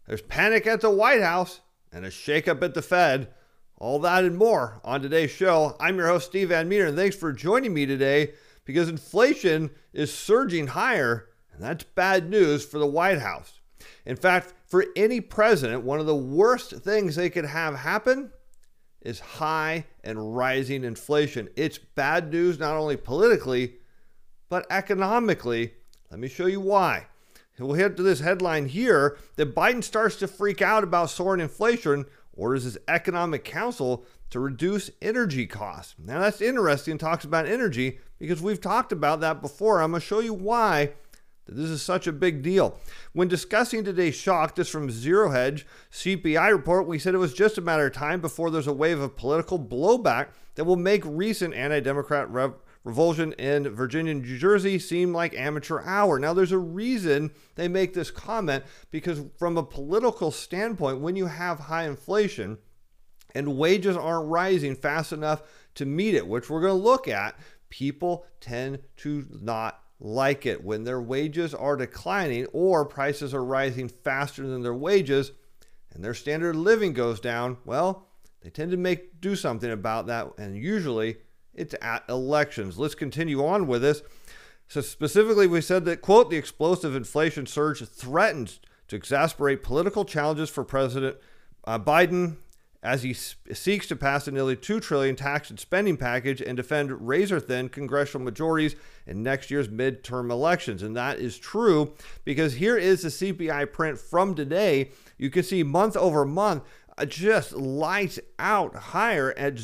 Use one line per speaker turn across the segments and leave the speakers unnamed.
There's panic at the White House and a shakeup at the Fed. All that and more on today's show. I'm your host, Steve Van Meter, and thanks for joining me today because inflation is surging higher, and that's bad news for the White House. In fact, for any president, one of the worst things they could have happen is high and rising inflation. It's bad news not only politically, but economically. Let me show you why. We'll hit to this headline here that Biden starts to freak out about soaring inflation, orders his economic council to reduce energy costs. Now that's interesting, talks about energy, because we've talked about that before. I'm going to show you why this is such a big deal. When discussing today's shock, this from Zero Hedge CPI report, we said it was just a matter of time before there's a wave of political blowback that will make recent anti-democrat revulsion in Virginia and New Jersey seem like amateur hour. Now, there's a reason they make this comment, because from a political standpoint, when you have high inflation and wages aren't rising fast enough to meet it, which we're going to look at, people tend to not like it. When their wages are declining or prices are rising faster than their wages and their standard of living goes down, well, they tend to do something about that, and usually it's at elections. Let's continue on with this. So specifically, we said that, quote, the explosive inflation surge threatens to exacerbate political challenges for President Biden as he seeks to pass a nearly $2 trillion tax and spending package and defend razor-thin congressional majorities in next year's midterm elections. And that is true, because here is the CPI print from today. You can see month over month, just lights out higher at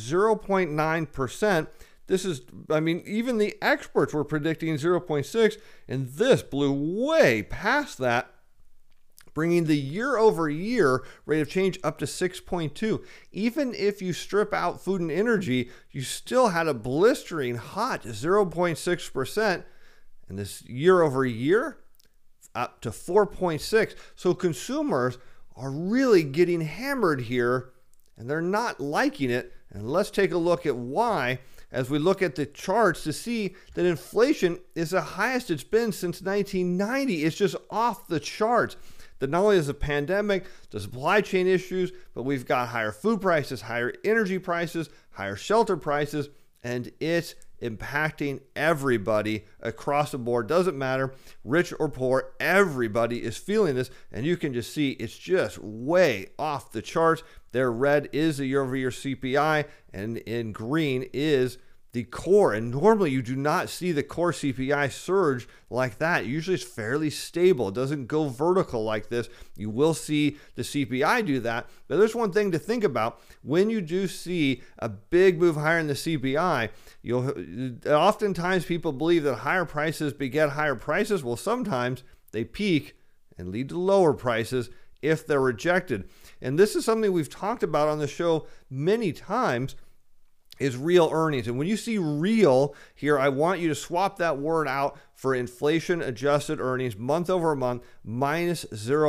0.9%. This is, even the experts were predicting 0.6, and this blew way past that, bringing the year-over-year rate of change up to 6.2. Even if you strip out food and energy, you still had a blistering hot 0.6%, and this year-over-year up to 4.6. So consumers are really getting hammered here, and they're not liking it. And let's take a look at why as we look at the charts to see that inflation is the highest it's been since 1990. It's just off the charts. That not only is the pandemic, the supply chain issues, but we've got higher food prices, higher energy prices, higher shelter prices, and it's impacting everybody across the board. Doesn't matter, rich or poor, everybody is feeling this, and you can just see it's just way off the charts. There, red is the year-over-year CPI, and in green is the core. And normally you do not see the core CPI surge like that. Usually it's fairly stable. It doesn't go vertical like this. You will see the CPI do that. But there's one thing to think about. When you do see a big move higher in the CPI, oftentimes people believe that higher prices beget higher prices. Well, sometimes they peak and lead to lower prices if they're rejected. And this is something we've talked about on the show many times, is real earnings. And when you see real here, I want you to swap that word out for inflation adjusted earnings month over month, minus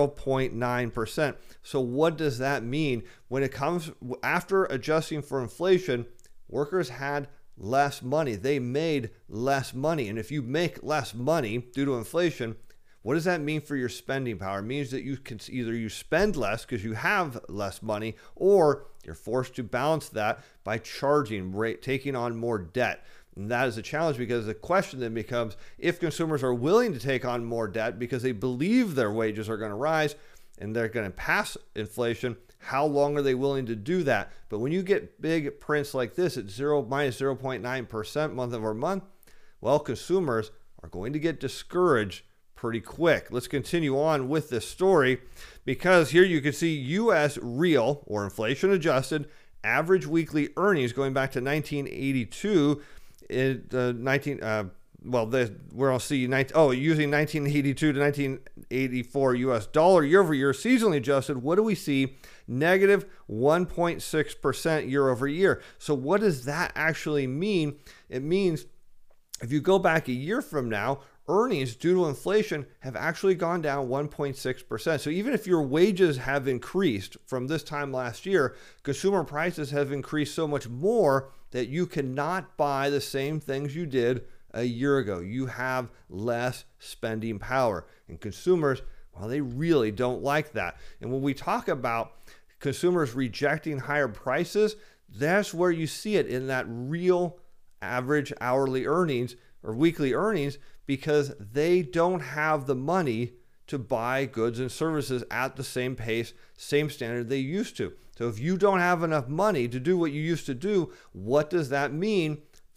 0.9%. So what does that mean? When it comes after adjusting for inflation, workers had less money. They made less money. And if you make less money due to inflation, what does that mean for your spending power? It means that you can either you spend less because you have less money, or you're forced to balance that by taking on more debt. And that is a challenge, because the question then becomes, if consumers are willing to take on more debt because they believe their wages are going to rise and they're going to pass inflation, how long are they willing to do that? But when you get big prints like this at minus 0.9% month over month, well, consumers are going to get discouraged pretty quick. Let's continue on with this story, because here you can see U.S. real or inflation adjusted average weekly earnings going back to 1982. Using 1982 to 1984 U.S. dollar year over year, seasonally adjusted. What do we see? Negative 1.6% year over year. So what does that actually mean? It means if you go back a year from now, earnings due to inflation have actually gone down 1.6%. So even if your wages have increased from this time last year, consumer prices have increased so much more that you cannot buy the same things you did a year ago. You have less spending power, and consumers Well, they really don't like that. And when we talk about consumers rejecting higher prices, that's where you see it in that real average hourly earnings or weekly earnings, because they don't have the money to buy goods and services at the same pace, same standard they used to. So if you don't have enough money to do what you used to do, what does that mean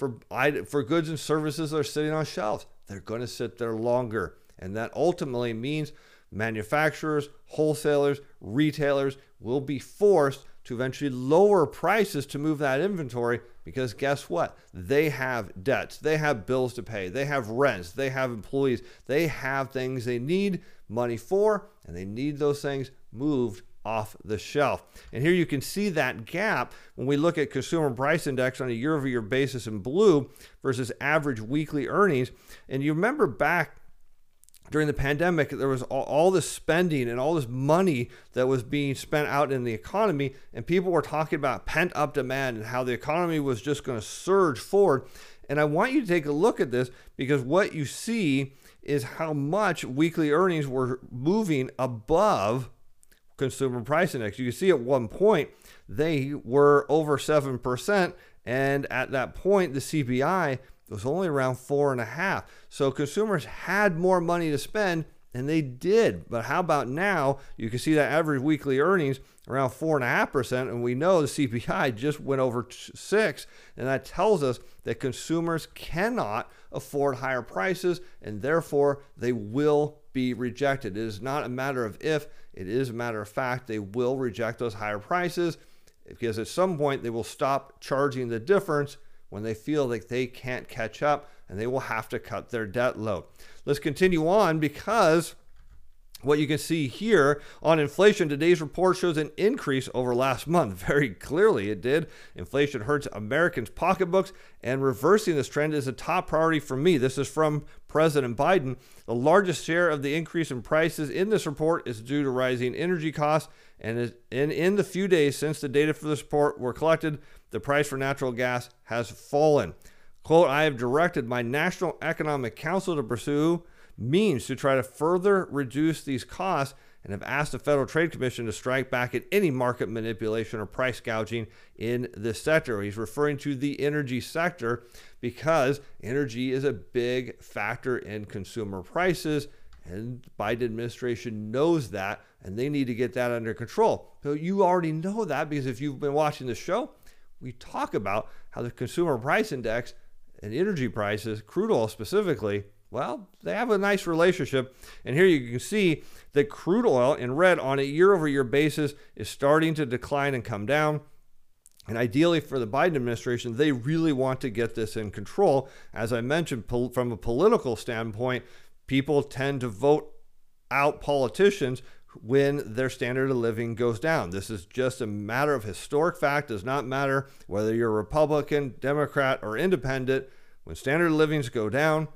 for goods and services that are sitting on shelves? They're going to sit there longer. And that ultimately means manufacturers, wholesalers, retailers will be forced to eventually lower prices to move that inventory, because guess what? They have debts, they have bills to pay, they have rents, they have employees, they have things they need money for, and they need those things moved off the shelf. And here you can see that gap when we look at consumer price index on a year-over-year basis in blue versus average weekly earnings. And you remember back during the pandemic, there was all this spending and all this money that was being spent out in the economy, and people were talking about pent-up demand and how the economy was just going to surge forward. And I want you to take a look at this, because what you see is how much weekly earnings were moving above consumer price index. You can see at one point they were over 7%, and at that point the CPI was only around 4.5%. So consumers had more money to spend, and they did. But how about now? You can see that average weekly earnings around 4.5%, and we know the CPI just went over 6%, and that tells us that consumers cannot afford higher prices, and therefore they will be rejected. It is not a matter of if, it is a matter of fact. They will reject those higher prices, because at some point they will stop charging the difference when they feel like they can't catch up, and they will have to cut their debt load. Let's continue on, because what you can see here on inflation, today's report shows an increase over last month. Very clearly it did. Inflation hurts Americans' pocketbooks, and reversing this trend is a top priority for me. This is from President Biden. The largest share of the increase in prices in this report is due to rising energy costs, and in the few days since the data for this report were collected, the price for natural gas has fallen. Quote, I have directed my National Economic Council to pursue means to try to further reduce these costs, and have asked the Federal Trade Commission to strike back at any market manipulation or price gouging in this sector. He's referring to the energy sector, because energy is a big factor in consumer prices, and the Biden administration knows that, and they need to get that under control. So you already know that, because if you've been watching the show, we talk about how the consumer price index and energy prices, crude oil specifically, well, they have a nice relationship. And here you can see that crude oil in red on a year-over-year basis is starting to decline and come down. And ideally for the Biden administration, they really want to get this in control. As I mentioned, from a political standpoint, people tend to vote out politicians when their standard of living goes down. This is just a matter of historic fact. It does not matter whether you're a Republican, Democrat, or independent. When standard of livings go down,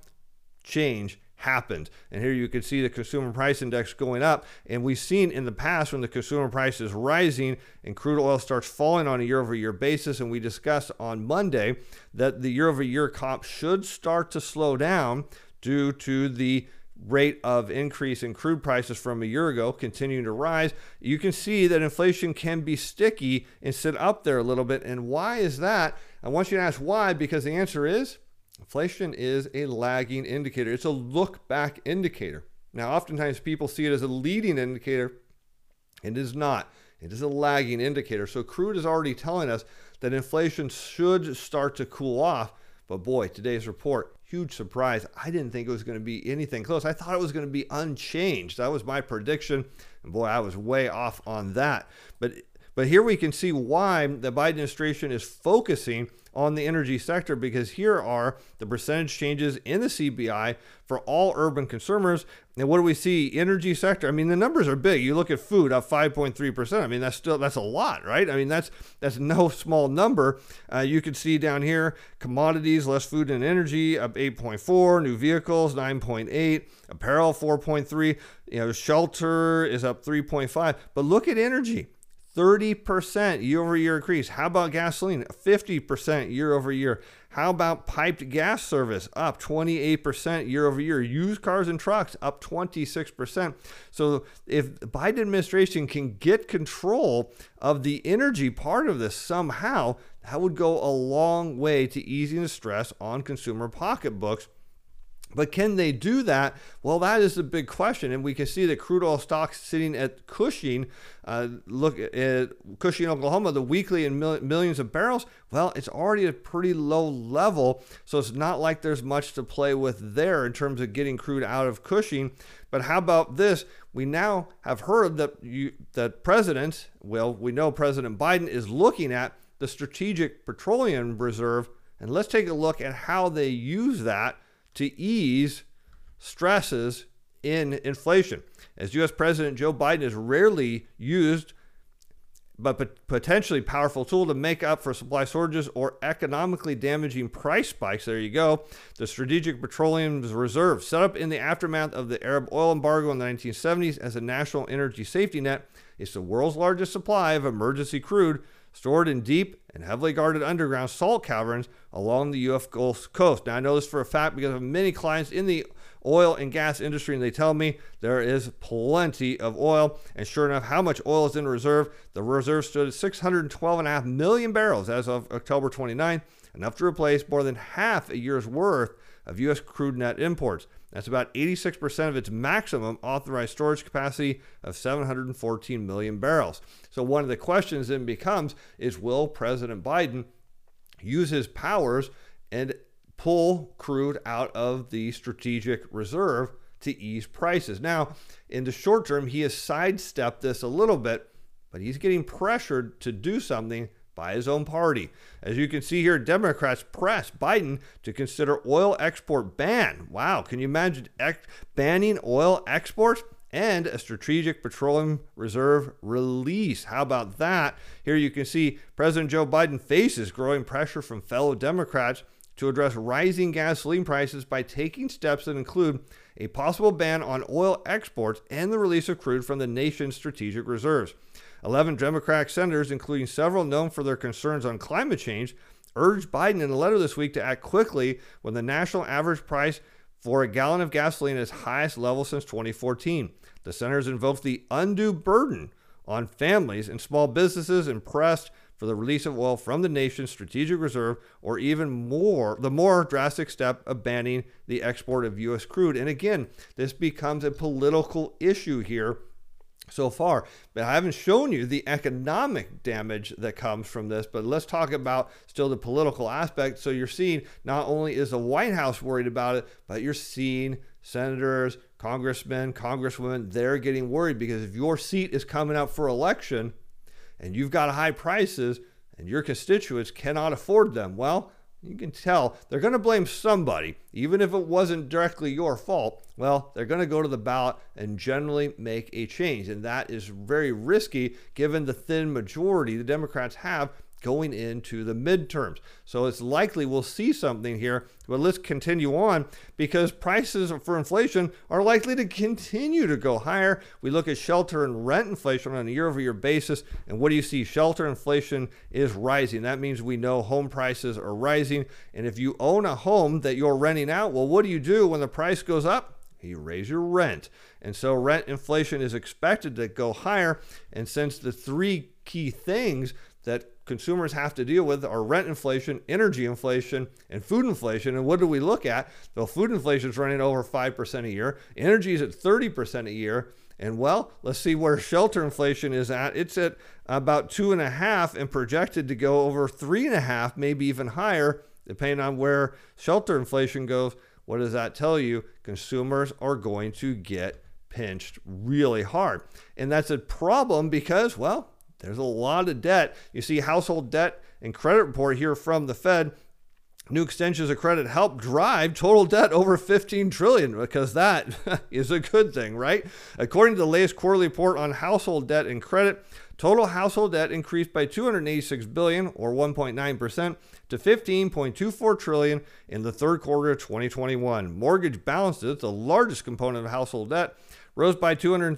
change happens. And here you can see the consumer price index going up. And we've seen in the past, when the consumer price is rising and crude oil starts falling on a year-over-year basis, and we discussed on Monday that the year-over-year comp should start to slow down due to the rate of increase in crude prices from a year ago continuing to rise. You can see that inflation can be sticky and sit up there a little bit. And why is that? I want you to ask why, because the answer is inflation is a lagging indicator. It's a look back indicator. Now, oftentimes people see it as a leading indicator. It is not. It is a lagging indicator. So crude is already telling us that inflation should start to cool off. But boy, today's report, huge surprise. I didn't think it was going to be anything close. I thought it was going to be unchanged. That was my prediction. And boy, I was way off on that. But here we can see why the Biden administration is focusing on the energy sector, because here are the percentage changes in the CPI for all urban consumers. And what do we see? Energy sector. I mean, the numbers are big. You look at food up 5.3%. I mean, that's a lot, right? I mean, that's no small number. You can see down here, commodities, less food and energy up 8.4, new vehicles 9.8, apparel 4.3, shelter is up 3.5. But look at energy. 30% year-over-year increase. How about gasoline? 50% year-over-year. How about piped gas service? Up 28% year-over-year. Used cars and trucks up 26%. So if the Biden administration can get control of the energy part of this somehow, that would go a long way to easing the stress on consumer pocketbooks. But can they do that? Well, that is the big question. And we can see that crude oil stocks sitting at Cushing, look at Cushing, Oklahoma, the weekly in millions of barrels. Well, it's already at a pretty low level. So it's not like there's much to play with there in terms of getting crude out of Cushing. But how about this? We now have heard that presidents, well, we know President Biden is looking at the Strategic Petroleum Reserve. And let's take a look at how they use that to ease stresses in inflation. As U.S. President Joe Biden is rarely used, but potentially powerful tool to make up for supply shortages or economically damaging price spikes. There you go. The Strategic Petroleum Reserve, set up in the aftermath of the Arab oil embargo in the 1970s as a national energy safety net, is the world's largest supply of emergency crude stored in deep and heavily guarded underground salt caverns along the U.S. Gulf Coast. Now, I know this for a fact because I have many clients in the oil and gas industry, and they tell me there is plenty of oil. And sure enough, how much oil is in reserve? The reserve stood at 612.5 million barrels as of October 29, enough to replace more than half a year's worth of U.S. crude net imports. That's about 86% of its maximum authorized storage capacity of 714 million barrels. So one of the questions then becomes is, will President Biden use his powers and pull crude out of the strategic reserve to ease prices? Now, in the short term, he has sidestepped this a little bit, but he's getting pressured to do something by his own party. As you can see here, Democrats press Biden to consider oil export ban. Wow, can you imagine banning oil exports and a Strategic Petroleum Reserve release? How about that? Here you can see President Joe Biden faces growing pressure from fellow Democrats to address rising gasoline prices by taking steps that include a possible ban on oil exports and the release of crude from the nation's strategic reserves. 11 Democratic senators, including several known for their concerns on climate change, urged Biden in a letter this week to act quickly when the national average price for a gallon of gasoline is highest level since 2014. The senators invoked the undue burden on families and small businesses and pressed for the release of oil from the nation's strategic reserve, or even more, the more drastic step of banning the export of U.S. crude. And again, this becomes a political issue here so far, but I haven't shown you the economic damage that comes from this. But let's talk about still the political aspect. So you're seeing not only is the White House worried about it, but you're seeing senators, congressmen, congresswomen, they're getting worried because if your seat is coming up for election and you've got high prices and your constituents cannot afford them, well, you can tell they're going to blame somebody, even if it wasn't directly your fault. Well, they're going to go to the ballot and generally make a change. And that is very risky given the thin majority the Democrats have going into the midterms. So it's likely we'll see something here. But let's continue on because prices for inflation are likely to continue to go higher. We look at shelter and rent inflation on a year-over-year basis. And what do you see? Shelter inflation is rising. That means we know home prices are rising. And if you own a home that you're renting out, well, what do you do when the price goes up? You raise your rent. And so rent inflation is expected to go higher. And since the three key things that consumers have to deal with are rent inflation, energy inflation, and food inflation. And what do we look at? Well, food inflation is running over 5% a year. Energy is at 30% a year. And well, let's see where shelter inflation is at. It's at about 2.5% and projected to go over 3.5%, maybe even higher, depending on where shelter inflation goes. What does that tell you? Consumers are going to get pinched really hard. And that's a problem because, well, there's a lot of debt. You see household debt and credit report here from the Fed. New extensions of credit help drive total debt over $15 trillion because that is a good thing, right? According to the latest quarterly report on household debt and credit, total household debt increased by $286 billion or 1.9% to $15.24 trillion in the third quarter of 2021. Mortgage balances, the largest component of household debt, rose by $230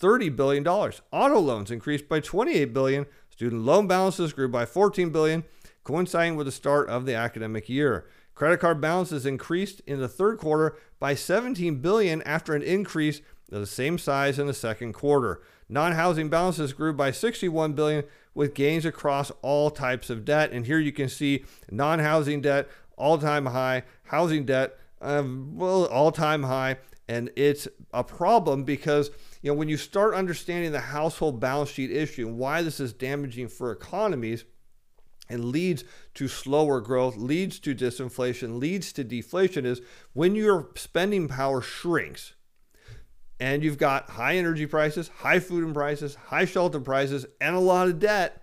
$30 billion. Auto loans increased by $28 billion. Student loan balances grew by $14 billion, coinciding with the start of the academic year. Credit card balances increased in the third quarter by $17 billion after an increase of the same size in the second quarter. Non-housing balances grew by $61 billion with gains across all types of debt. And here you can see non-housing debt, all-time high, housing debt, all-time high. And it's a problem because, when you start understanding the household balance sheet issue and why this is damaging for economies and leads to slower growth, leads to disinflation, leads to deflation, is when your spending power shrinks and you've got high energy prices, high food prices, high shelter prices, and a lot of debt.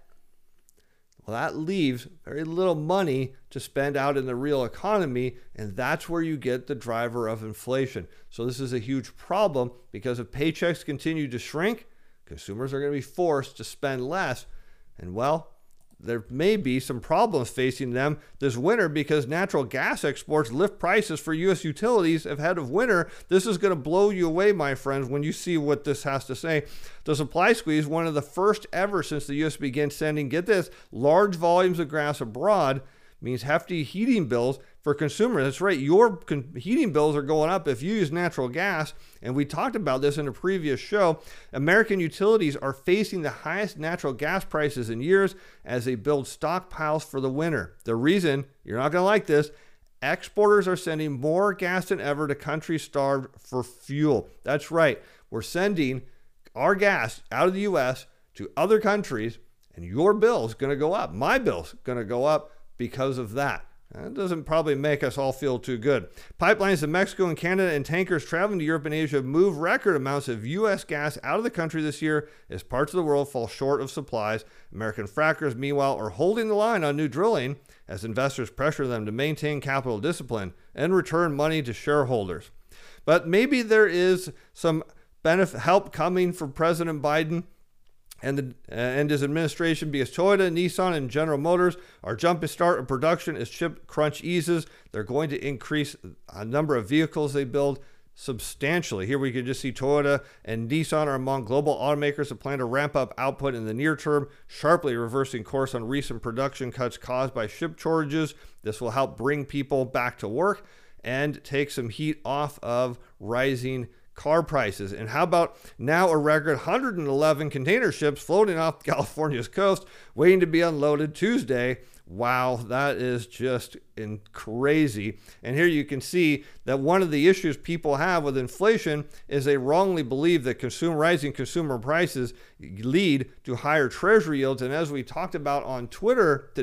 Well, that leaves very little money to spend out in the real economy, and that's where you get the driver of inflation. So this is a huge problem because if paychecks continue to shrink, consumers are going to be forced to spend less. And there may be some problems facing them this winter because natural gas exports lift prices for U.S. utilities ahead of winter. This is going to blow you away, my friends, when you see what this has to say. The supply squeeze, one of the first ever since the U.S. began sending, get this, large volumes of gas abroad, means hefty heating bills for consumers. That's right, your heating bills are going up if you use natural gas. And we talked about this in a previous show. American utilities are facing the highest natural gas prices in years as they build stockpiles for the winter. The reason, you're not going to like this, exporters are sending more gas than ever to countries starved for fuel. That's right, we're sending our gas out of the U.S. to other countries, and your bill is going to go up. My bill's going to go up because of that. That doesn't probably make us all feel too good. Pipelines to Mexico and Canada and tankers traveling to Europe and Asia have moved record amounts of U.S. gas out of the country this year as parts of the world fall short of supplies. American frackers, meanwhile, are holding the line on new drilling as investors pressure them to maintain capital discipline and return money to shareholders. But maybe there is some help coming from President Biden and his administration, because Toyota, Nissan, and General Motors are jumping start of production as chip crunch eases. They're going to increase a number of vehicles they build substantially. Here we can just see Toyota and Nissan are among global automakers that plan to ramp up output in the near term, sharply reversing course on recent production cuts caused by chip shortages. This will help bring people back to work and take some heat off of rising car prices. And how about now a record 111 container ships floating off California's coast waiting to be unloaded Tuesday. Wow, that is just crazy. And here you can see that one of the issues people have with inflation is they wrongly believe that rising consumer prices lead to higher treasury yields. And as we talked about on Twitter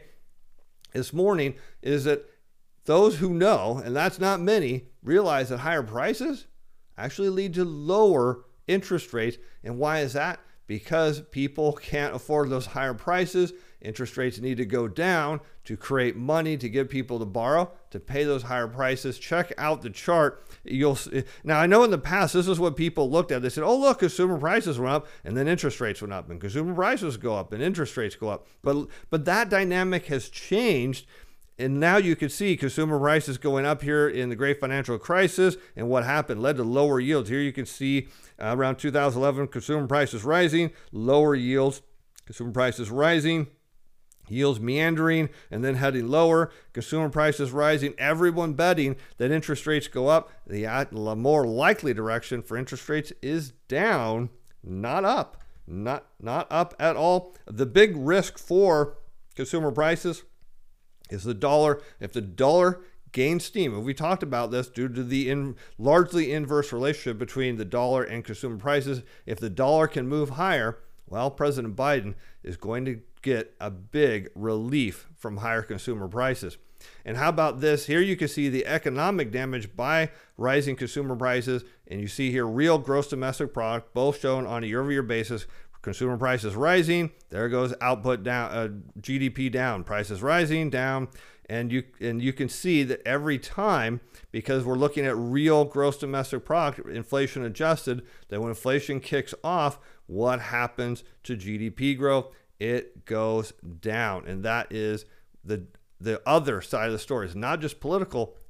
this morning, is that those who know, and that's not many, realize that higher prices actually lead to lower interest rates. And why is that? Because people can't afford those higher prices. Interest rates need to go down to create money to give people to borrow to pay those higher prices. Check out the chart. Now, I know in the past, this is what people looked at. They said, oh, look, consumer prices went up and then interest rates went up, and consumer prices go up and interest rates go up. But that dynamic has changed. And now you can see consumer prices going up here in the great financial crisis, and what happened led to lower yields. Here you can see around 2011, consumer prices rising, lower yields, consumer prices rising, yields meandering and then heading lower, consumer prices rising, everyone betting that interest rates go up. The more likely direction for interest rates is down, not up, not up at all. The big risk for consumer prices is the dollar. If the dollar gains steam, and we talked about this due to the largely inverse relationship between the dollar and consumer prices, if the dollar can move higher, well, President Biden is going to get a big relief from higher consumer prices. And how about this? Here you can see the economic damage by rising consumer prices, and you see here real gross domestic product, both shown on a year-over-year basis. Consumer prices rising, there goes output down, GDP down, prices rising, down, and you can see that every time, because we're looking at real gross domestic product, inflation adjusted, that when inflation kicks off, what happens to GDP growth? It goes down, and that is the other side of the story. It's not just political,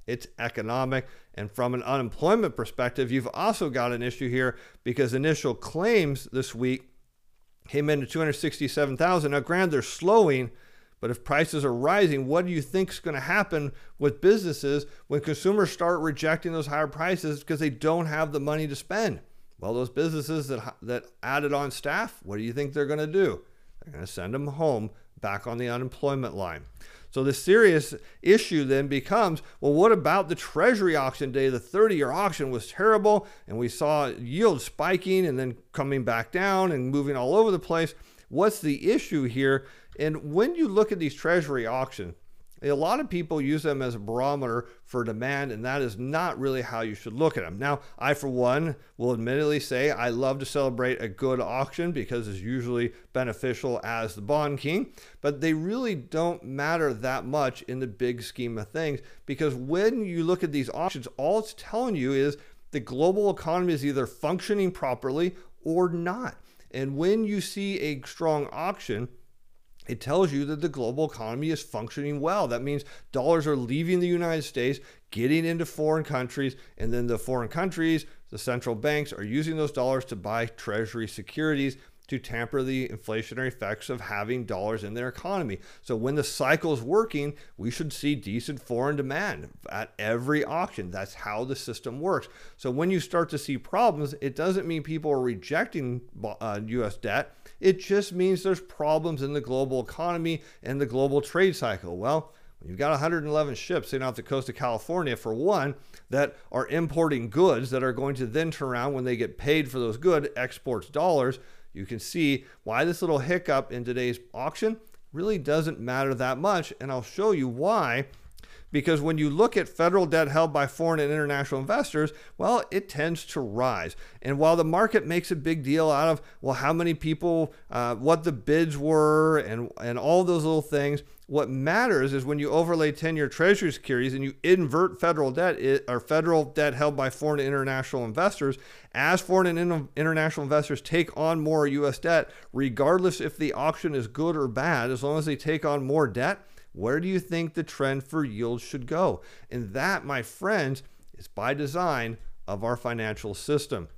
It's economic. And from an unemployment perspective, you've also got an issue here because initial claims this week came in at 267,000. Now, granted, they're slowing, but if prices are rising, what do you think is going to happen with businesses when consumers start rejecting those higher prices because they don't have the money to spend? Well, those businesses that added on staff, what do you think they're going to do? They're going to send them home back on the unemployment line. So the serious issue then becomes, well, what about the Treasury auction day? The 30-year auction was terrible, and we saw yields spiking and then coming back down and moving all over the place. What's the issue here? And when you look at these Treasury auctions, a lot of people use them as a barometer for demand, and that is not really how you should look at them. Now, I, for one, will admittedly say I love to celebrate a good auction because it's usually beneficial as the bond king, but they really don't matter that much in the big scheme of things, because when you look at these auctions, all it's telling you is the global economy is either functioning properly or not. And when you see a strong auction, it tells you that the global economy is functioning well. That means dollars are leaving the United States, getting into foreign countries, and then the foreign countries, the central banks, are using those dollars to buy Treasury securities to tamper the inflationary effects of having dollars in their economy. So when the cycle is working, we should see decent foreign demand at every auction. That's how the system works. So when you start to see problems, it doesn't mean people are rejecting U.S. debt. It just means there's problems in the global economy and the global trade cycle. Well, when you've got 111 ships sitting off the coast of California, for one, that are importing goods that are going to then turn around when they get paid for those goods, exports dollars, you can see why this little hiccup in today's auction really doesn't matter that much. And I'll show you why. Because when you look at federal debt held by foreign and international investors, well, it tends to rise. And while the market makes a big deal out of, well, how many people, what the bids were, and all those little things, what matters is when you overlay 10-year Treasury securities and you invert federal debt, or federal debt held by foreign and international investors, as foreign and international investors take on more U.S. debt, regardless if the auction is good or bad, as long as they take on more debt, where do you think the trend for yields should go? And that, my friends, is by design of our financial system.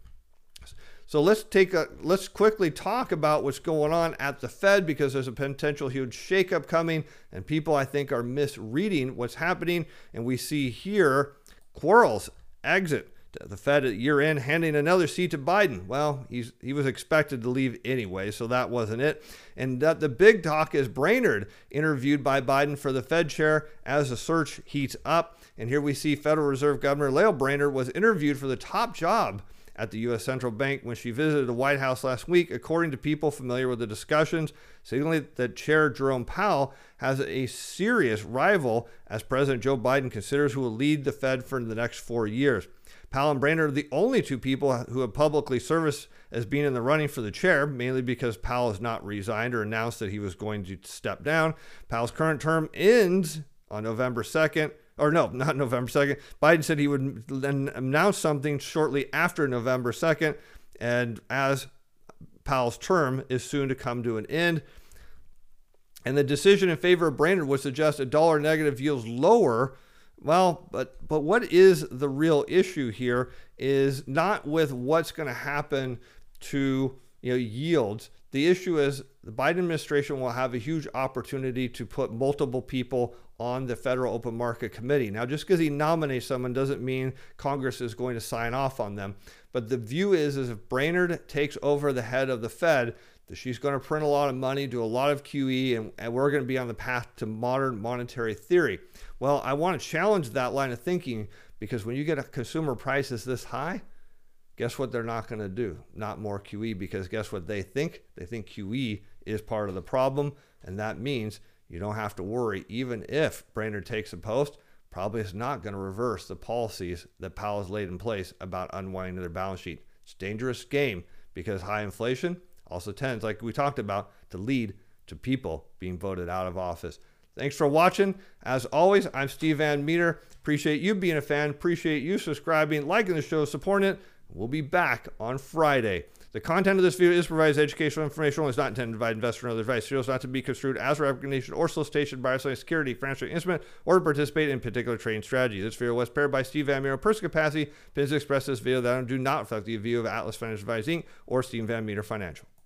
So let's quickly talk about what's going on at the Fed, because there's a potential huge shakeup coming, and people, I think, are misreading what's happening. And we see here Quarles exit the Fed at year end, handing another seat to Biden. Well, he was expected to leave anyway, so that wasn't it. And the big talk is Brainard interviewed by Biden for the Fed chair as the search heats up. And here we see Federal Reserve Governor Lael Brainard was interviewed for the top job at the U.S. Central Bank when she visited the White House last week, according to people familiar with the discussions, signaling that Chair Jerome Powell has a serious rival as President Joe Biden considers who will lead the Fed for the next 4 years. Powell and Brainard are the only two people who have publicly serviced as being in the running for the chair, mainly because Powell has not resigned or announced that he was going to step down. Powell's current term ends on November 2nd. Or no, not November 2nd. Biden said he would then announce something shortly after November 2nd, and as Powell's term is soon to come to an end. And the decision in favor of Brainard would suggest a dollar negative yields lower. Well, but what is the real issue here is not with what's going to happen to yields. The issue is the Biden administration will have a huge opportunity to put multiple people on the Federal Open Market Committee. Now, just because he nominates someone doesn't mean Congress is going to sign off on them. But the view is if Brainard takes over the head of the Fed, that she's going to print a lot of money, do a lot of QE, and we're going to be on the path to modern monetary theory. Well, I want to challenge that line of thinking, because when you get a consumer prices this high, guess what they're not going to do? Not more QE, because guess what they think? They think QE is part of the problem, and that means you don't have to worry. Even if Brainard takes a post, probably is not going to reverse the policies that Powell has laid in place about unwinding their balance sheet. It's a dangerous game, because high inflation also tends, like we talked about, to lead to people being voted out of office. Thanks for watching. As always, I'm Steve Van Meter. Appreciate you being a fan. Appreciate you subscribing, liking the show, supporting it. We'll be back on Friday. The content of this video is provides educational information only. Is not intended to provide investor or other advice. It is not to be construed as a recommendation or solicitation by a security, financial instrument, or to participate in particular trading strategy. This video was prepared by Steve Van Meter in personal capacity. Opinions expressed in this video that do not reflect the view of Atlas Financial Advisors Inc. or Steve Van Meter Financial.